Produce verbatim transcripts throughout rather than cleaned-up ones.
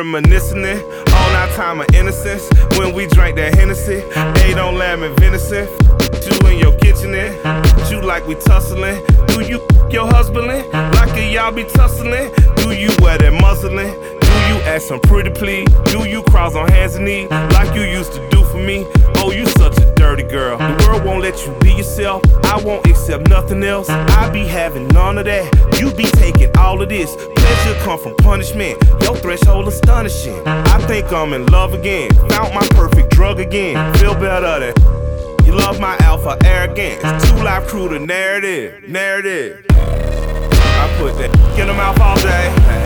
reminiscing on our time of innocence when we drank that Hennessy. Ate on lamb and venison. You in your kitchen in, you like we tussling. Do you your husbandin'? Like a y'all be tussling? Do you wear that muslin? Do you ask some pretty please? Do you cross on hands and knees like you used to do for me? Oh, you such a dirty girl. The world won't let you be yourself. I won't accept nothing else. I be having none of that. You be taking all of this. Pleasure come from punishment. Your threshold astonishing. I think I'm in love again. Found my perfect drug again. Feel better than you love my alpha arrogance. Two Live Crew, the narrative, narrative. I put that in her mouth all day.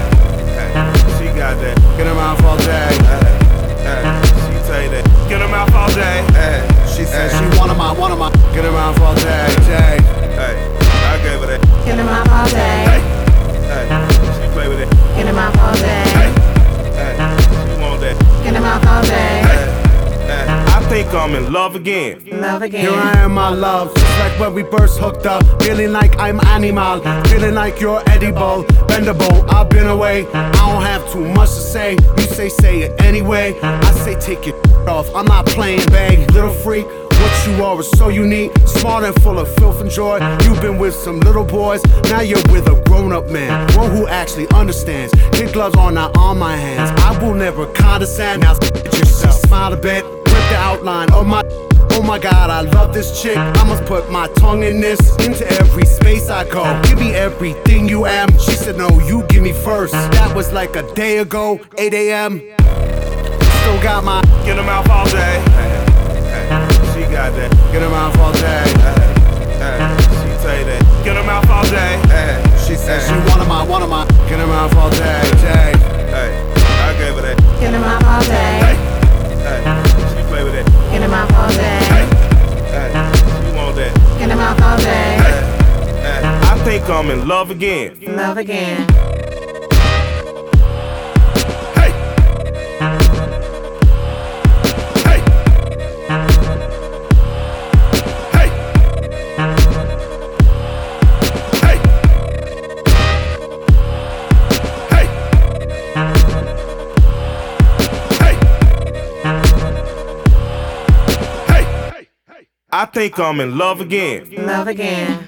She got that in her mouth all day. She say that in her mouth all day. She said she wanted my, wanted my in her mouth all day. Day. I gave her that in her mouth all day. She play with it In her mouth all day. She want that In her mouth all day. I think I'm in love again. Love again. Here I am, my love, just like when we first hooked up. Feeling like I'm animal, feeling like you're edible, bendable. I've been away, I don't have too much to say. You say say it anyway, I say take your off. I'm not playing bag, little freak. What you are is so unique, smart and full of filth and joy. You've been with some little boys, now you're with a grown-up man, one who actually understands. Kid gloves are not on my hands, I will never condescend. Now yourself, smile a bit, rip the outline of my. Oh my God, I love this chick. I must put my tongue in this. Into every space I go, give me everything you am. She said no, you give me first. That was like a day ago, eight A M Still got my in her mouth all day. She got that in her mouth all day. She say that in her mouth all day. She said she wanted my, wanted my in her mouth all day. Day. I gave her that In her mouth all day. She play with it In her mouth all day. She want that In her mouth all day. I think I'm in love again. Love again. Hey. Hey. Hey. Hey. Hey. Hey. Hey. I think I'm in love again. Love again.